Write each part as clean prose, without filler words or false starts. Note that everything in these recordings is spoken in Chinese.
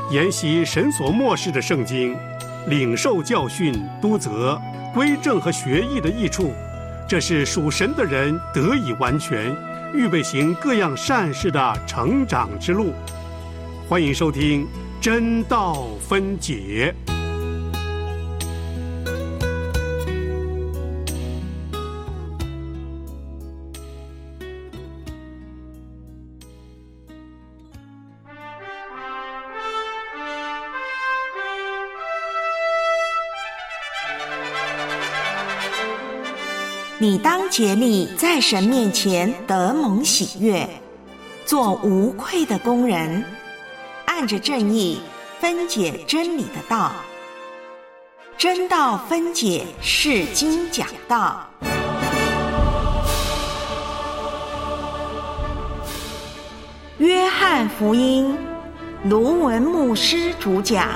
研习神所默示的圣经，领受教训、督责、归正和学义的益处，这是属神的人得以完全，预备行各样善事的成长之路。欢迎收听真道分解。 你当竭力在神面前得蒙喜悦，做无愧的工人，按着正义分解真理的道。真道分解释经讲道。约翰福音，卢文牧师主讲。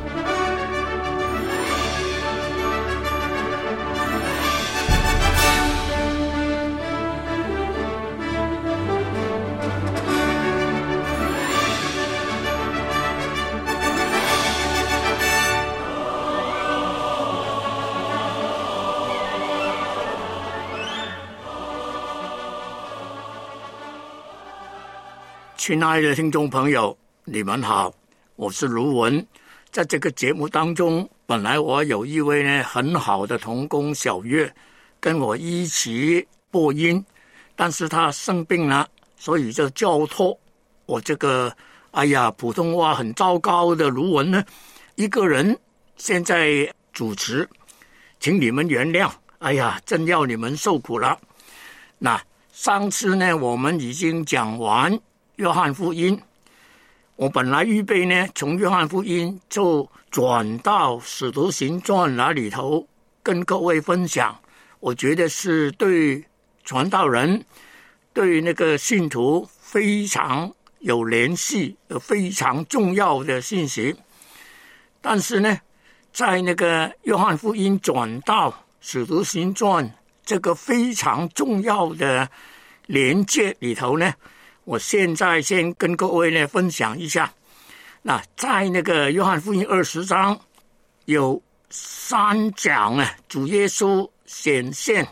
亲爱的听众朋友，你们好，我是卢文。在这个节目当中，本来我有一位很好的同工小月跟我一起播音，但是他生病了，所以就交托我这个普通话很糟糕的卢文呢一个人现在主持，请你们原谅。真要你们受苦了。那上次我们已经讲完约翰福音，我本来预备从约翰福音就转到使徒行传那里头跟各位分享，我觉得是对传道人对那个信徒非常有联系非常重要的信息。但是在那个约翰福音转到使徒行传这个非常重要的连接里头我现在先跟各位分享一下。那在那个约翰福音20章有3讲主耶稣显现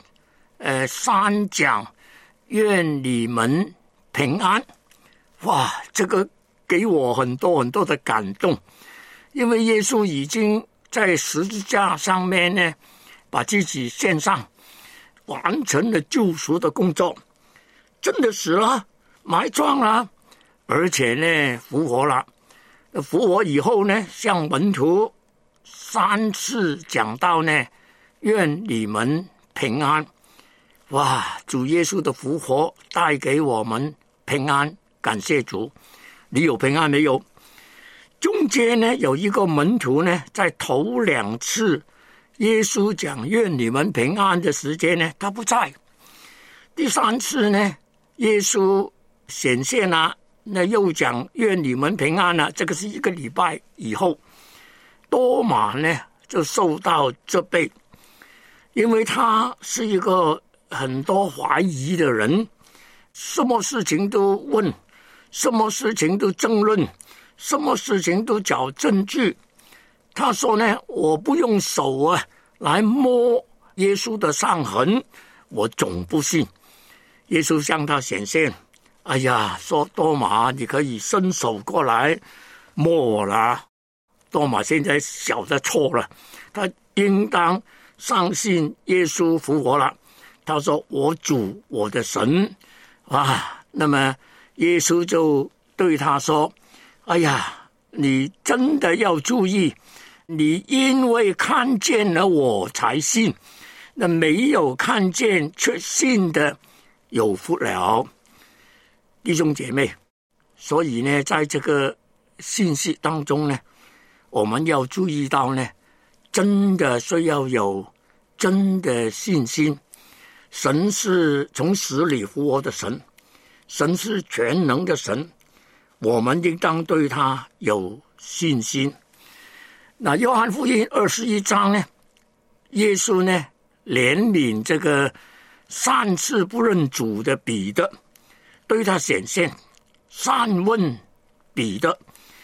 3讲愿你们平安。哇，这个给我很多很多的感动，因为耶稣已经在十字架上面把自己献上，完成了救赎的工作，真的死了埋葬了，而且复活了。复活以后向门徒3次讲到愿你们平安。哇，主耶稣的复活带给我们平安，感谢主。你有平安没有？中间有一个门徒在头2次耶稣讲愿你们平安的时间他不在。第3次耶稣显现了，又讲愿你们平安了，这个是1个礼拜以后。多马就受到责备，因为他是一个很多怀疑的人，什么事情都问，什么事情都争论，什么事情都找证据。他说我不用手来摸耶稣的伤痕，我总不信。耶稣向他显现，说多马，你可以伸手过来摸我了。多马现在晓得错了，他应当相信耶稣复活了。他说我主我的神那么耶稣就对他说，你真的要注意，你因为看见了我才信，那没有看见却信的有福了。弟兄姐妹，所以在这个信息当中我们要注意到真的需要有真的信心。神是从死里复活的神，神是全能的神，我们应当对他有信心。那约翰福音21章耶稣怜悯这个3次不认主的彼得，对他显现，善问彼得，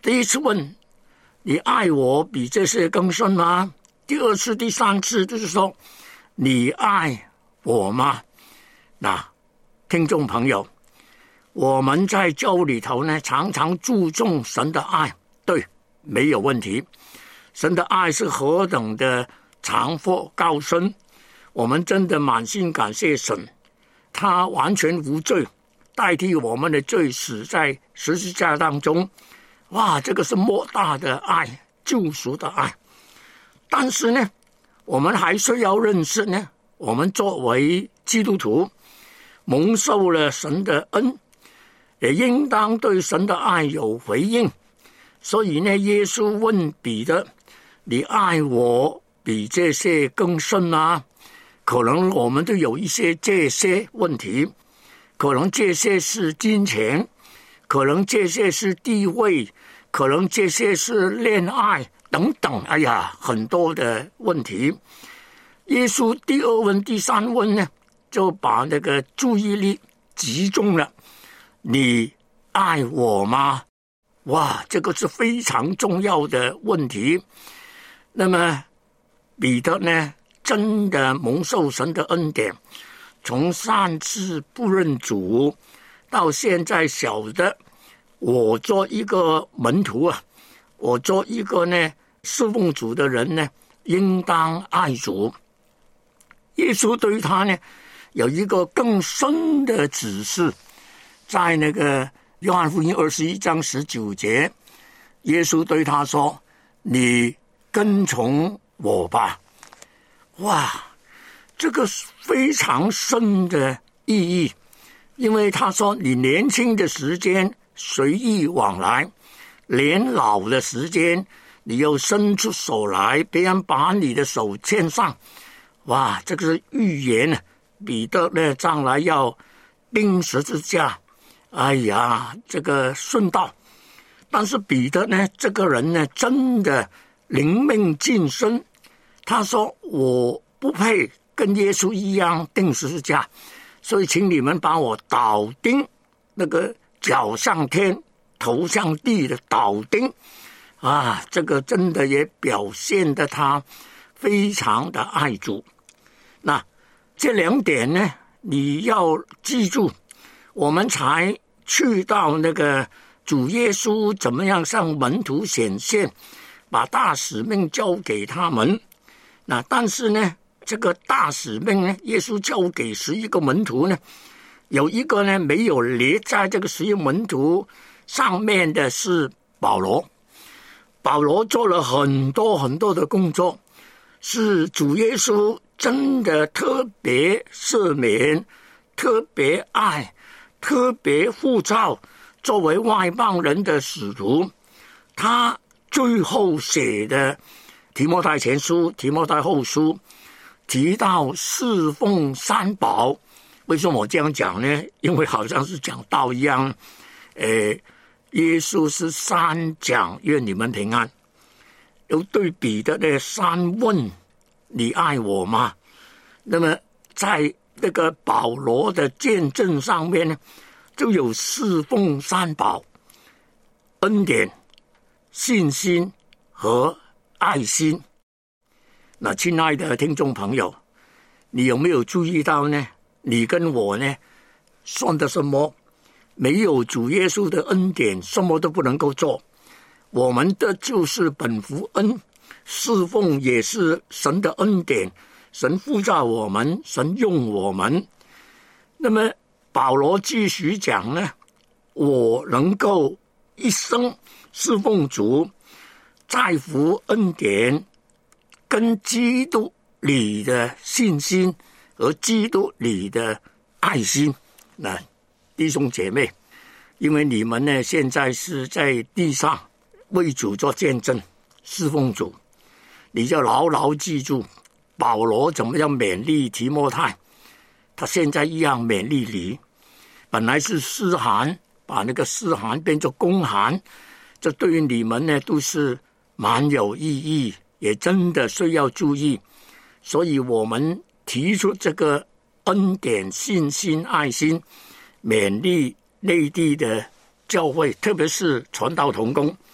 第一次问你爱我比这些更深吗？第二次第三次就是说你爱我吗？那听众朋友，我们在教里头呢常常注重神的爱，对，没有问题，神的爱是何等的长阔高深，我们真的满心感谢神，他完全无罪，代替我们的罪死在十字架当中。哇，这个是莫大的爱，救赎的爱。但是呢，我们还是要认识呢，我们作为基督徒蒙受了神的恩，也应当对神的爱有回应。所以呢，耶稣问彼得，你爱我比这些更深吗？可能我们都有一些这些问题，可能这些是金钱，可能这些是地位，可能这些是恋爱等等，哎呀，很多的问题。耶稣第二问第三问呢，就把那个注意力集中了，你爱我吗？哇，这个是非常重要的问题。那么彼得呢，真的蒙受神的恩典，从上次不认主到现在晓得我做一个门徒啊，我做一个呢侍奉主的人呢，应当爱主。耶稣对他呢有一个更深的指示，在那个约翰福音21章19节，耶稣对他说，你跟从我吧。哇，这个非常深的意义，因为他说你年轻的时间随意往来，年老的时间你又伸出手来，别人把你的手牵上。哇，这个是预言，彼得呢将来要钉十字架，哎呀，这个顺道。但是彼得呢这个人呢真的灵命晋升，他说我不配跟耶稣一样钉十字架，所以请你们把我倒钉，那个脚向天头向地的倒钉啊，这个真的也表现得他非常的爱主。那这两点呢你要记住，我们才去到那个主耶稣怎么样向门徒显现，把大使命交给他们。那但是呢这个大使命呢，耶稣交给11个门徒呢，有一个呢没有列在这个11门徒上面的是保罗。保罗做了很多很多的工作，是主耶稣真的特别赦免，特别爱，特别呼召作为外邦人的使徒。他最后写的提摩太前书、提摩太后书提到侍奉三宝。为什么我这样讲呢？因为好像是讲道一样，耶稣是三讲愿你们平安，又对彼得的三问，你爱我吗？那么在那个保罗的见证上面呢，就有侍奉三宝，恩典、信心和爱心。那亲爱的听众朋友，你有没有注意到呢？你跟我呢算的什么？没有主耶稣的恩典，什么都不能够做。我们的就是本福恩，侍奉也是神的恩典，神呼召我们，神用我们。那么保罗继续讲呢，我能够一生侍奉主，在乎恩典跟基督里的信心和基督里的爱心。那弟兄姐妹，因为你们呢现在是在地上为主做见证侍奉主，你就牢牢记住保罗怎么样勉励提摩太，他现在一样勉励你。本来是私函，把那个私函变作公函，这对于你们呢都是蛮有意义，也真的需要注意。所以我们提出这个恩典、信心、爱心，勉励内地的教会，特别是传道同工，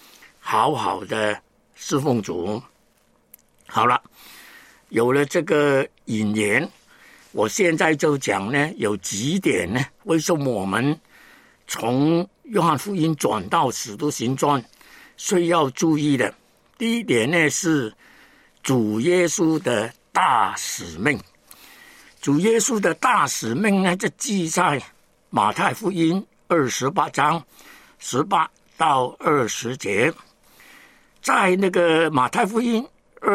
好好的侍奉主。好了，有了这个引言，我现在就讲呢，有几点呢，为什么我们从约翰福音转到使徒行传需要注意的。第一点呢，是主耶稣的大使命。主耶稣的大使命呢，就记在马太福音28章18到20节。在那个马太福音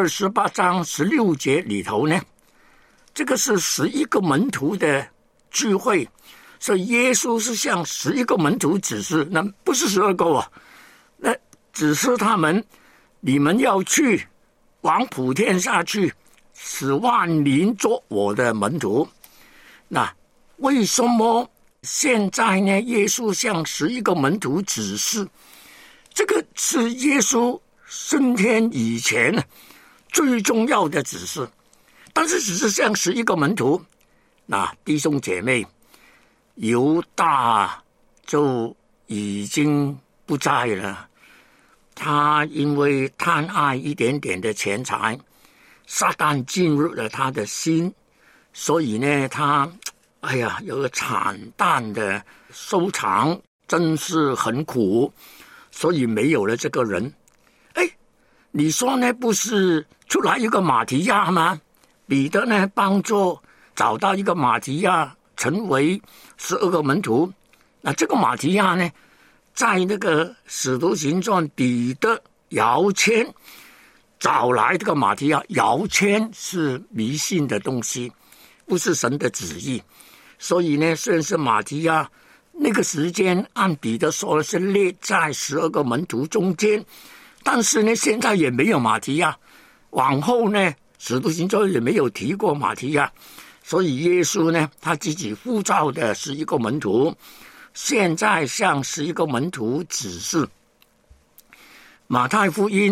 28章16节里头呢，这个是11个门徒的聚会，所以耶稣是向11个门徒指示，那不是12个啊，那指示他们，你们要去往普天下去，使万民做我的门徒。那为什么现在呢？耶稣向11个门徒指示，这个是耶稣升天以前最重要的指示，但是只是向11个门徒。那弟兄姐妹，犹大就已经不在了，他因为贪爱一点点的钱财，撒旦进入了他的心，所以呢，他有个惨淡的收场，真是很苦，所以没有了这个人。你说呢？不是出来一个马提亚吗？彼得呢，帮助找到一个马提亚，成为12个门徒。那这个马提亚呢，在那个使徒行传，彼得摇签找来这个马提亚。摇签是迷信的东西，不是神的旨意。所以呢，虽然是马提亚，那个时间按彼得说的是列在12个门徒中间，但是呢，现在也没有马提亚，往后呢，使徒行传也没有提过马提亚，所以耶稣呢，他自己呼召的11个门徒，现在向11个门徒指示。马太福音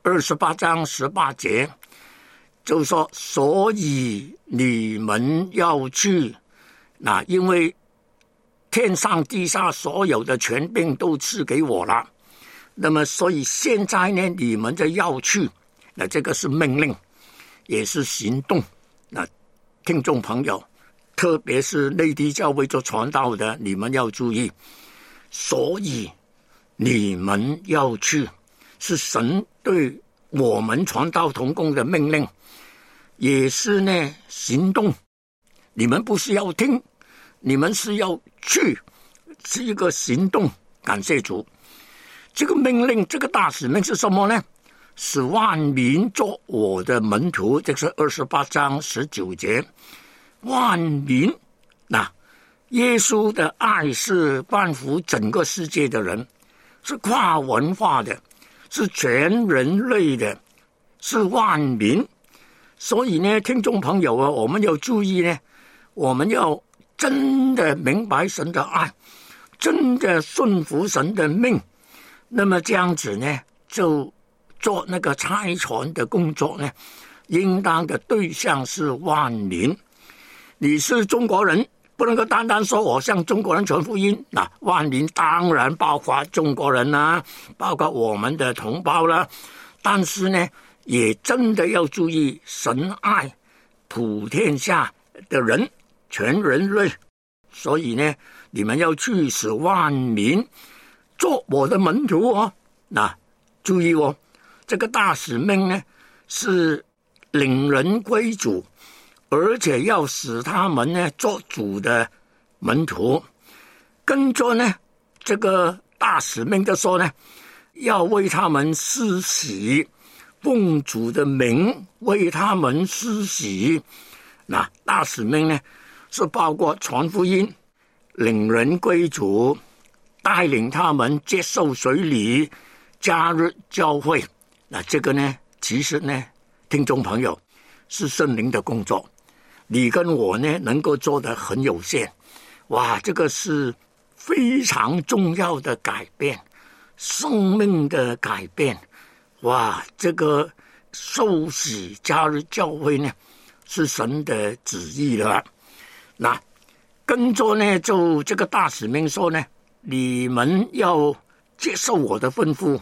28章18节就说，所以你们要去，那因为天上地下所有的权柄都赐给我了，那么所以现在呢，你们就要去，那这个是命令，也是行动。那听众朋友，特别是内地教会做传道的，你们要注意，所以你们要去，是神对我们传道同工的命令，也是呢行动。你们不是要听，你们是要去，是一个行动。感谢主。这个命令，这个大使命是什么呢？使万民做我的门徒，这是28章19节。万民，那耶稣的爱是关乎整个世界的人，是跨文化的，是全人类的，是万民。所以呢，听众朋友啊，我们要注意呢，我们要真的明白神的爱，真的顺服神的命。那么这样子呢，就做那个差传的工作呢，应当的对象是万民。你是中国人，不能够单单说我向中国人传福音，那万民当然包括中国人啦，包括我们的同胞啦。但是呢，也真的要注意，神爱普天下的人，全人类。所以呢，你们要去使万民做我的门徒哦。那注意哦，这个大使命呢，是领人归主，而且要使他们呢做主的门徒。跟着呢，这个大使命就说呢，要为他们施洗，奉主的名为他们施洗。那大使命呢，是包括传福音、领人归主、带领他们接受水礼、加入教会。那这个呢，其实呢，听众朋友，是圣灵的工作，你跟我呢能够做得很有限。哇，这个是非常重要的改变，生命的改变。哇，这个受洗加入教会呢，是神的旨意了。那跟着呢，就这个大使命说呢，你们要接受我的吩咐，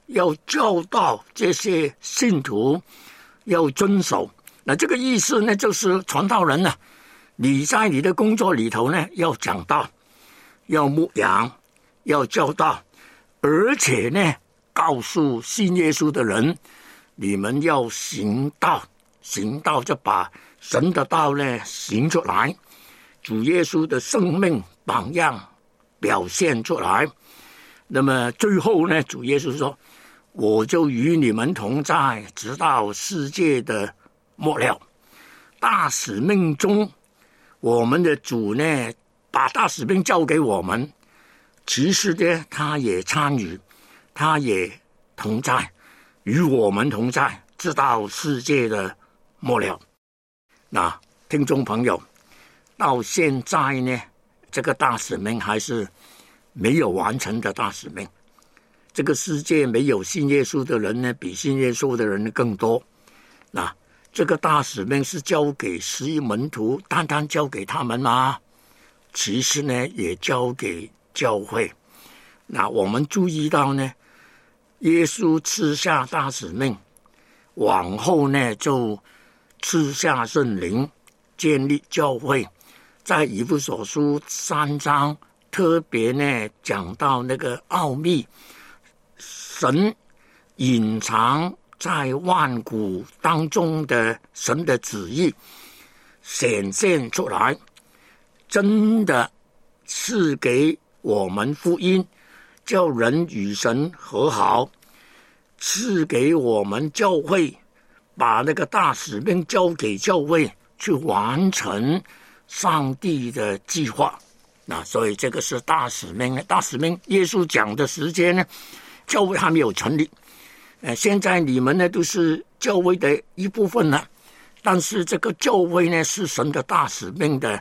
要教导这些信徒要遵守。那这个意思呢，就是传道人呢，你在你的工作里头呢，要讲道，要牧养，要教导，而且呢，告诉信耶稣的人，你们要行道，行道就把神的道呢行出来，主耶稣的生命榜样表现出来。那么最后呢，主耶稣说，我就与你们同在，直到世界的末了。大使命中，我们的主呢，把大使命交给我们，其实呢，他也参与，他也同在，与我们同在，直到世界的末了。那听众朋友，到现在呢，这个大使命还是没有完成的大使命。这个世界没有信耶稣的人呢，比信耶稣的人更多。那这个大使命是交给11门徒，单单交给他们吗？其实呢，也交给教会。那我们注意到呢，耶稣赐下大使命，往后呢就赐下圣灵，建立教会。在以弗所书3章特别呢讲到那个奥秘，神隐藏在万古当中的神的旨意显现出来，真的是给我们福音，叫人与神和好，是给我们教会，把那个大使命交给教会去完成上帝的计划。那所以这个是大使命。大使命耶稣讲的时间呢，教会还没有成立。现在你们呢都是教会的一部分了，但是这个教会呢是神的大使命的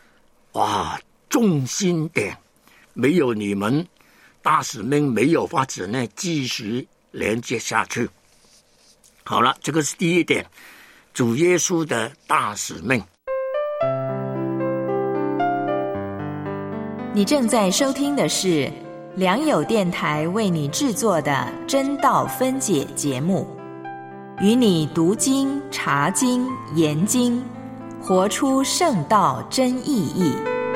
重心点，没有你们，大使命没有法子呢继续连接下去。好了，这个是第一点，主耶稣的大使命。 你正在收听的是良友电台为你制作的真道分解节目，与你读经、查经、研经，活出圣道真意义。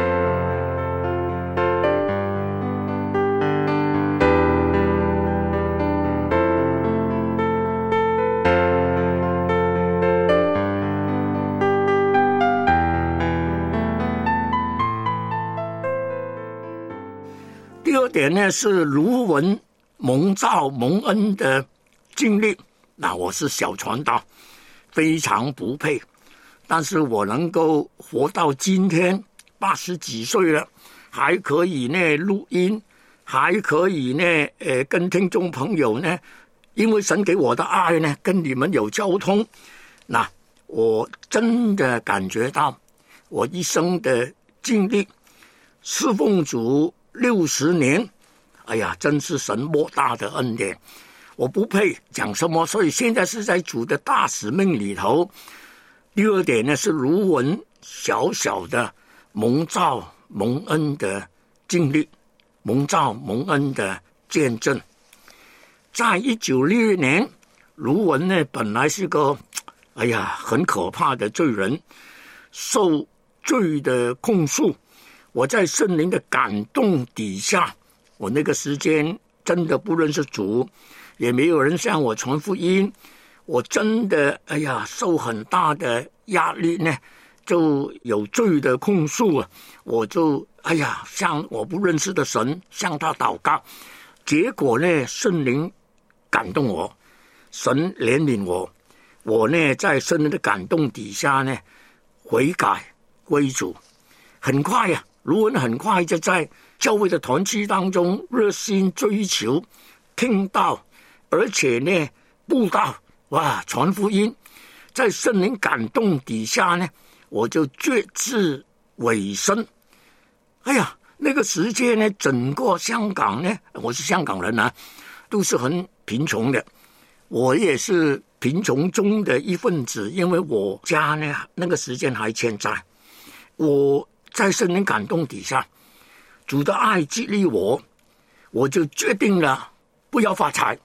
第二点呢是卢文蒙召蒙恩的经历。那我是小传道，非常不配，但是我能够活到今天80几岁了，还可以呢录音，还可以呢跟听众朋友呢，因为神给我的爱呢跟你们有交通。那我真的感觉到我一生的经历，侍奉主60年，哎呀，真是神莫大的恩典，我不配讲什么，所以现在是在主的大使命里头。第二点呢是卢文小小的蒙召蒙恩的经历，蒙召蒙恩的见证。在1962年，卢文呢本来是个很可怕的罪人，受罪的控诉。我在圣灵的感动底下，我那个时间真的不认识主，也没有人向我传福音，我真的受很大的压力呢，就有罪的控诉，我就向我不认识的神向他祷告，结果呢圣灵感动我，神怜悯我，我呢在圣灵的感动底下呢悔改归主，很快卢文很快就在教会的团契当中热心追求听道，而且呢布道，传福音。在圣灵感动底下呢，我就决志委身。那个时间呢，整个香港呢，我是香港人都是很贫穷的，我也是贫穷中的一份子，因为我家呢那个时间还欠债。我在圣灵感动底下，主的爱激励我，我就决定了不要发财，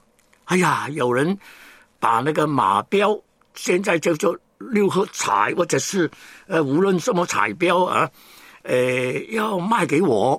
哎呀，有人把那个马标，现在叫做六合彩或者是无论什么彩标啊，要卖给我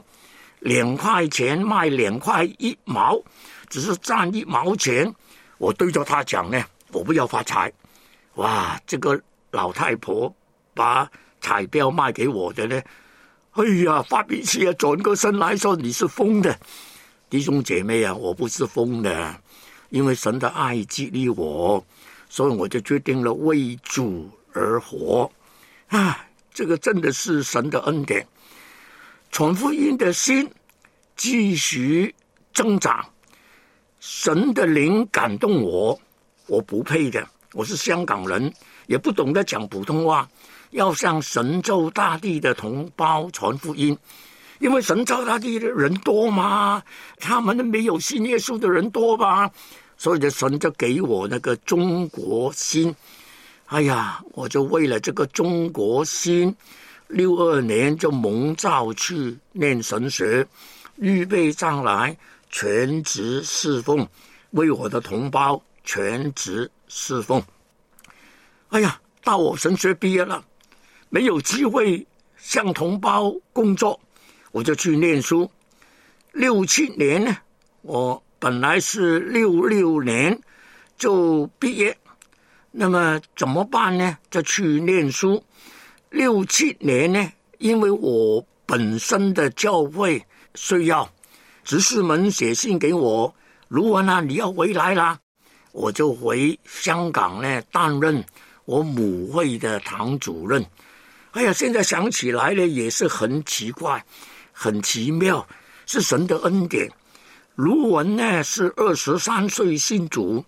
2块钱，卖2块1毛，只是赚1毛钱。我对着他讲呢，我不要发财。哇，这个老太婆把彩标卖给我的呢，哎呀，发脾气啊，转过身来说你是疯的。弟兄姐妹啊，我不是疯的，因为神的爱激励我，所以我就决定了为主而活。这个真的是神的恩典。传福音的心继续增长，神的灵感动我，我不配的，我是香港人，也不懂得讲普通话，要向神州大地的同胞传福音，因为神州大地的人多嘛，他们没有信耶稣的人多吧，所以神就给我那个中国心。哎呀，我就为了这个中国心，62年就蒙召去念神学，预备将来全职侍奉，为我的同胞全职侍奉。哎呀，到我神学毕业了，没有机会向同胞工作，我就去念书。67年呢，我本来是66年就毕业，那么怎么办呢？就去念书。67年呢，因为我本身的教会需要，执事们写信给我，卢文啊，你要回来啦，我就回香港呢，担任我母会的堂主任。哎呀，现在想起来呢，也是很奇怪，很奇妙，是神的恩典。卢文呢是23岁信主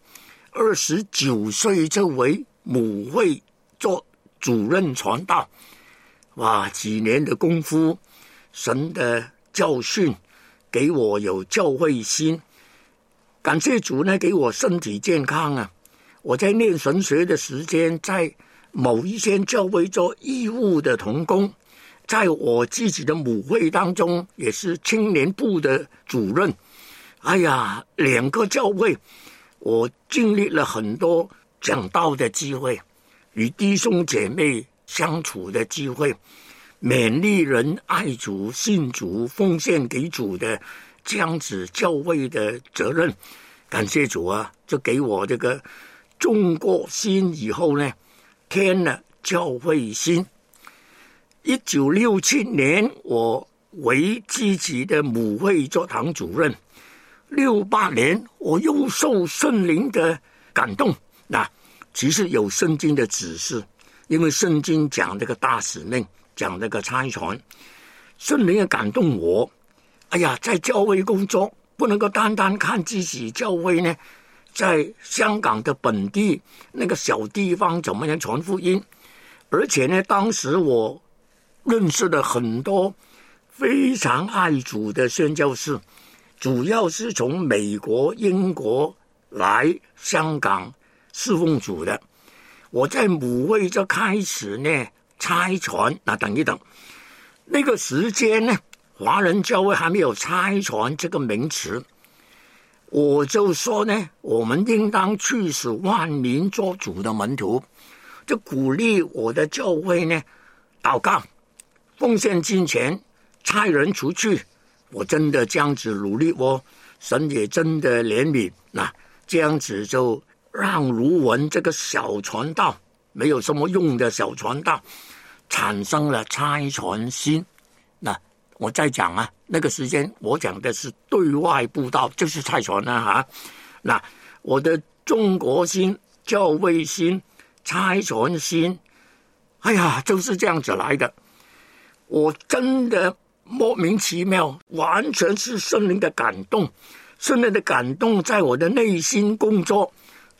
，29岁就为母会做主任传道。哇，几年的功夫，神的教训给我有教会心，感谢主呢，给我身体健康啊！我在念神学的时间，在某一间教会做义务的同工，在我自己的母会当中也是青年部的主任。哎呀，2个教会，我经历了很多讲道的机会，与弟兄姐妹相处的机会，勉励人爱主、信主、奉献给主的这样子教会的责任。感谢主啊，就给我这个中国心以后呢，添了教会心。1967年，我为自己的母会做堂主任。68年，我又受圣灵的感动。其实有圣经的指示，因为圣经讲这个大使命，讲那个差传，圣灵也感动我。哎呀，在教会工作不能够单单看自己教会呢，在香港的本地那个小地方怎么样传福音，而且呢，当时我认识了很多非常爱主的宣教士，主要是从美国、英国来香港侍奉主的。我在母会就开始呢差传，等一等，那个时间呢，华人教会还没有差传这个名词，我就说呢，我们应当去使万民做主的门徒，就鼓励我的教会呢祷告、奉献金钱、差人出去。我真的这样子努力神也真的怜悯，这样子就让卢文这个小传道，没有什么用的小传道，产生了差传心。我再讲啊，那个时间我讲的是对外布道，就是差传啊我的中国心、教会心、差传心，哎呀，就是这样子来的。我真的莫名其妙，完全是圣灵的感动，圣灵的感动在我的内心工作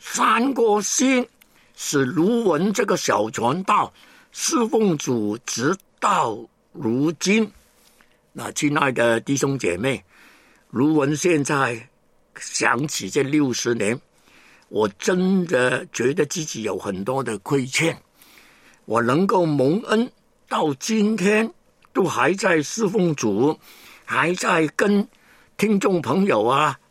，3个心使卢文这个小传道侍奉主直到如今。亲爱的弟兄姐妹，卢文现在想起这60年，我真的觉得自己有很多的亏欠。我能够蒙恩到今天都还在侍奉主，还在跟听众朋友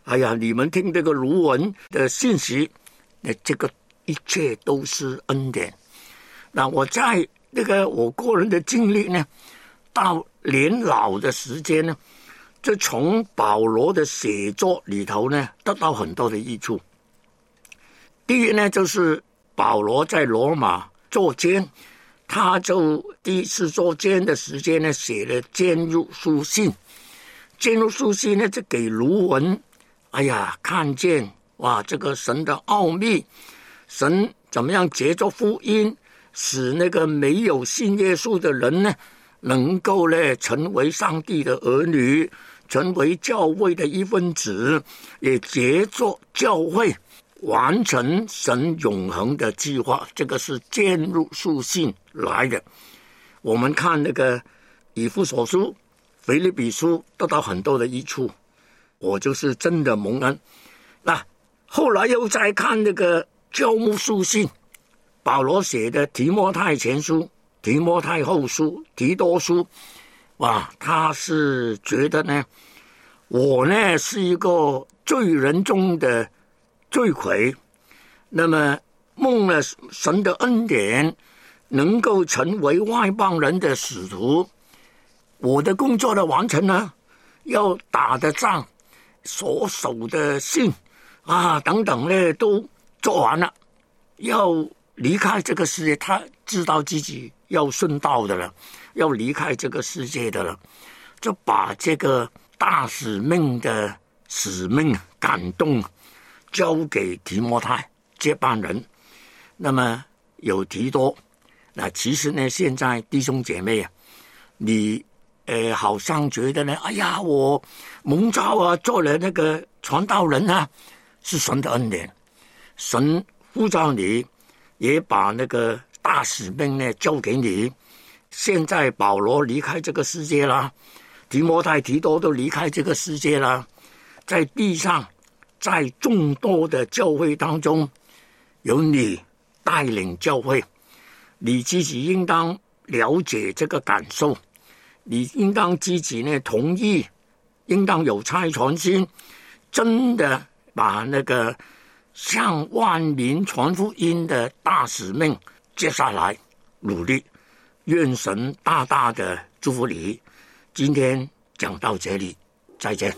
哎呀，你们听这个卢文的信息，这个一切都是恩典。那我在那个我个人的经历呢，到年老的时间呢，就从保罗的写作里头呢，得到很多的益处。第一呢，就是保罗在罗马作监，他就第一次作监的时间呢，写了监狱书信。监狱书信呢，就给卢文，哎呀，看见哇，这个神的奥秘，神怎么样藉着福音，使那个没有信耶稣的人呢，能够呢成为上帝的儿女，成为教会的一分子，也藉着教会完成神永恒的计划。这个是监狱书信来的。我们看那个以弗所书、腓立比书，得到很多的益处。我就是真的蒙恩。那后来又再看那个教牧书信，保罗写的提摩太前书、提摩太后书、提多书，哇，他是觉得呢，我呢是一个罪人中的罪魁，那么蒙了神的恩典，能够成为外邦人的使徒。我的工作的完成呢，要打的仗、所守的信啊等等呢，都做完了，要离开这个世界。他知道自己要殉道的了，要离开这个世界的了，就把这个大使命的使命感动交给提摩太接班人。那么有提多，那其实呢，现在弟兄姐妹啊，你好像觉得呢，哎呀，我蒙召啊，做了那个传道人啊，是神的恩典。神呼召你，也把那个大使命呢交给你。现在保罗离开这个世界了，提摩太、提多都离开这个世界了，在地上，在众多的教会当中，有你带领教会，你自己应当了解这个感受。你应当自己呢同意，应当有差传心，真的把那个向万民传福音的大使命接下来努力。愿神大大的祝福你。今天讲到这里，再见。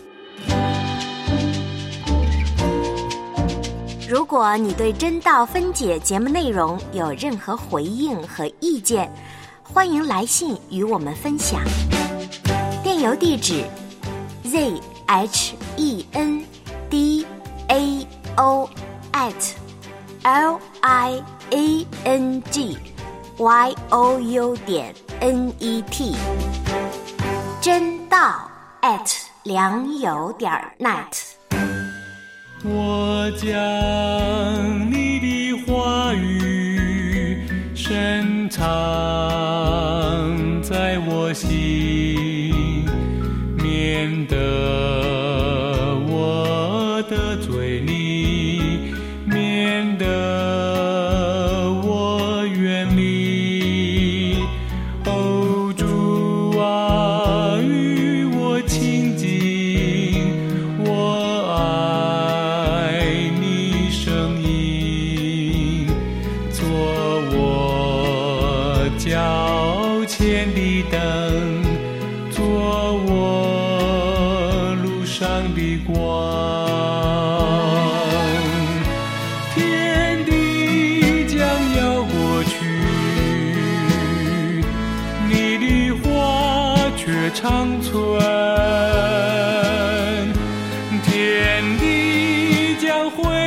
如果你对真道分解节目内容有任何回应和意见，欢迎来信与我们分享。电邮地址 zhendao@liangyou.net 真道@良友.net。 我将你的话语深藏在我心，免得我的嘴里，免得我远离。哦，主啊，与我亲近，我爱你声音，做我脚前的灯，做我路上的光。天地将要过去，你的话却长存。天地将会